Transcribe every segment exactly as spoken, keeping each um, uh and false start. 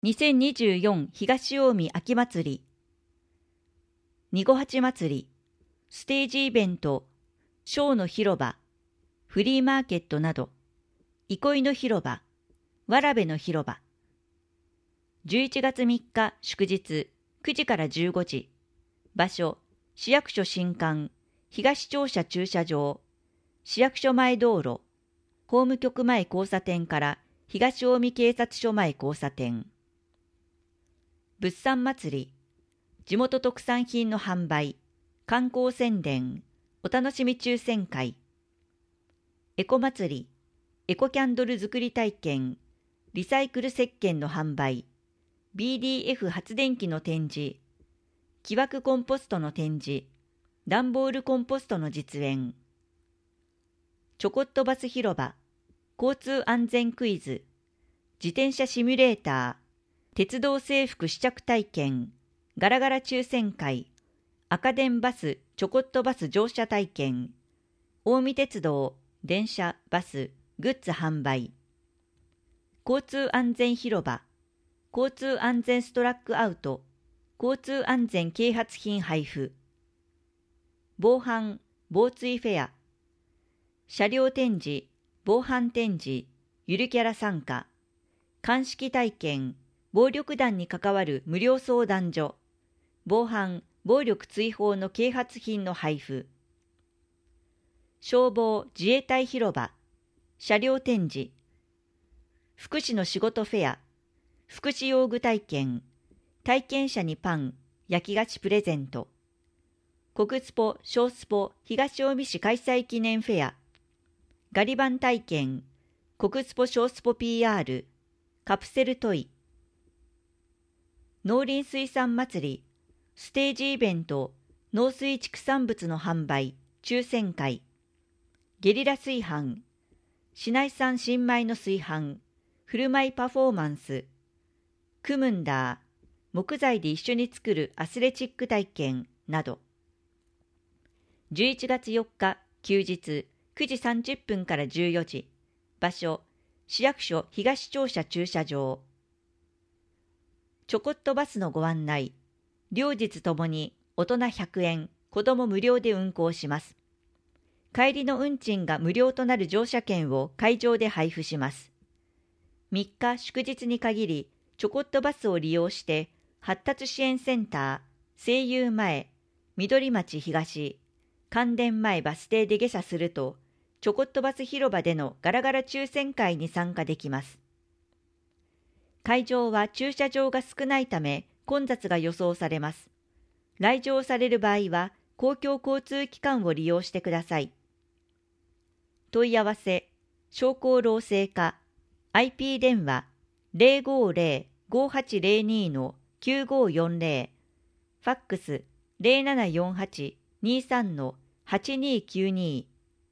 にせんにじゅうよん東近江秋祭り、にごはち祭り、ステージイベント、ショーの広場、フリーマーケットなど、憩いの広場、わらべの広場。じゅういちがつみっか祝日くじからじゅうごじ、場所、市役所新館、東庁舎駐車場、市役所前道路、法務局前交差点から東近江警察署前交差点。物産祭り、地元特産品の販売、観光宣伝、お楽しみ抽選会。エコ祭り、エコキャンドル作り体験、リサイクル石鹸の販売、ビーディーエフ 発電機の展示、木枠コンポストの展示、段ボールコンポストの実演。ちょこっとバス広場、交通安全クイズ、自転車シミュレーター、鉄道制服試着体験、ガラガラ抽選会、赤電バスちょこっとバス乗車体験、近江鉄道、電車、バス、グッズ販売。交通安全広場、交通安全ストラックアウト、交通安全啓発品配布。防犯、防追フェア、車両展示、防犯展示、ゆるキャラ参加、鑑識体験、暴力団に関わる無料相談所、防犯・暴力追放の啓発品の配布。消防・自衛隊広場、車両展示、福祉の仕事フェア、福祉用具体験、体験者にパン、焼き菓子プレゼント。国スポ・小スポ東近江市開催記念フェア、ガリバン体験、国スポ小スポ ピーアール、カプセルトイ。農林水産祭り、ステージイベント、農水畜産物の販売、抽選会。ゲリラ炊飯、市内産新米の炊飯、振る舞いパフォーマンス。クムンダー、木材で一緒に作るアスレチック体験など。じゅういちがつよっか休日くじさんじゅっぷんからじゅうよじ、場所、市役所東庁舎駐車場。ちょこっとバスのご案内、両日ともに大人ひゃくえん、子ども無料で運行します。帰りの運賃が無料となる乗車券を会場で配布します。みっか祝日に限り、ちょこっとバスを利用して、発達支援センター、声優前、緑町東、関電前バス停で下車すると、ちょこっとバス広場でのガラガラ抽選会に参加できます。会場は駐車場が少ないため混雑が予想されます。来場される場合は公共交通機関を利用してください。問い合わせ、商工労政課、アイピー 電話 ゼロごゼロ ごはちゼロに のきゅうごよんゼロ、ファックス ゼロななよんはち にさん のはちにきゅうに。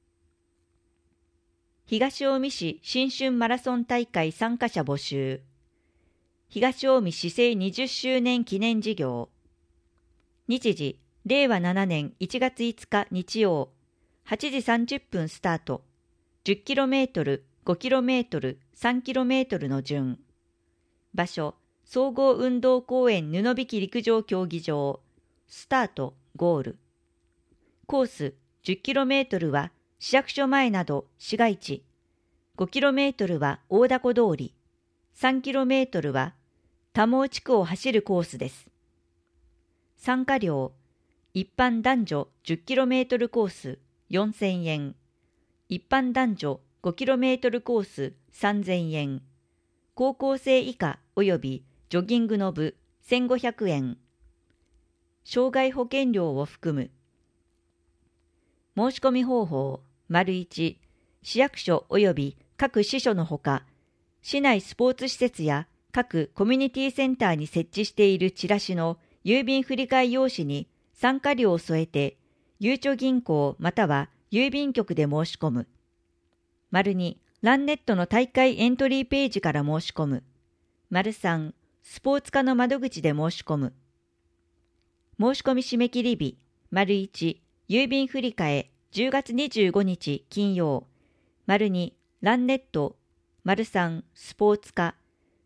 東近江市新春マラソン大会参加者募集。東近江市政にじゅっしゅうねん記念事業。日時、れいわななねんいちがついつか日曜、はちじさんじゅっぷんスタート。じゅっキロメートル、ごキロメートル、さんキロメートルの順。場所、総合運動公園布引陸上競技場。スタート、ゴール。コース、じゅっキロメートルは市役所前など市街地。ごキロメートルは大凧通り。さんキロメートルは多毛地区を走るコースです。参加料、一般男女 じゅっキロメートル コースよんせんえん、一般男女 ごキロメートル コースさんぜんえん、高校生以下及びジョギングの部せんごひゃくえん、障害保険料を含む。申し込み方法、丸いち、市役所及び各支所のほか、市内スポーツ施設や各コミュニティセンターに設置しているチラシの郵便振替用紙に参加料を添えて、ゆうちょ銀行または郵便局で申し込む。丸に、ランネットの大会エントリーページから申し込む。丸さん、スポーツ課の窓口で申し込む。申し込み締め切り日、丸いち、郵便振替じゅうがつにじゅうごにち金曜、丸に、ランネット、丸さん、スポーツ課、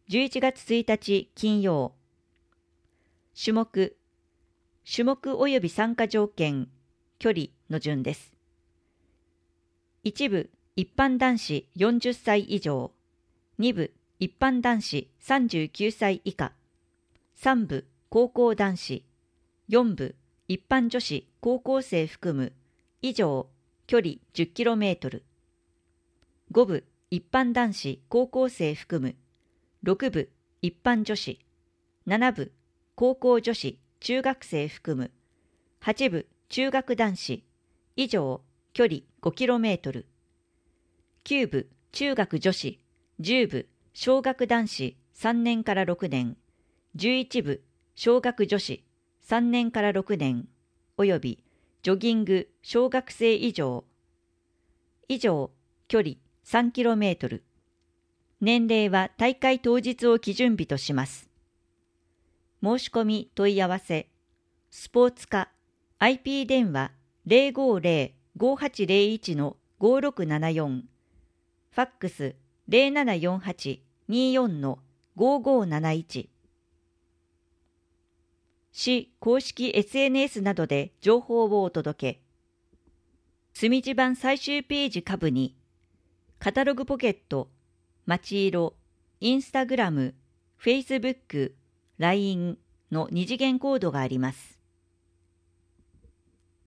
じゅういちがつついたち金曜。種目、種目及び参加条件、距離の順です。一部、一般男子よんじゅっさい以上。二部、一般男子さんじゅうきゅうさい以下。三部、高校男子。四部、一般女子高校生含む。以上、距離 じゅっキロメートル。五部、一般男子高校生含む。六部、一般女子。七部、高校女子中学生含む。八部、中学男子。以上、距離 ごキロメートル。九部、中学女子。十部、小学男子さんねんからろくねん。十一部、小学女子さんねんからろくねん。および、ジョギング小学生以上。以上、距離 さんキロメートル。年齢は大会当日を基準日とします。申し込み問い合わせ、スポーツ課 アイピー 電話 ゼロごゼロ ごはちゼロいち のごろくななよん、ファックスゼロななよんはち にーよん のごごなないち。市公式 エスエヌエス などで情報をお届け。墨地版最終ページ下部に、カタログポケット、まちいろ、インスタグラム、フェイスブック、ライン の二次元コードがあります。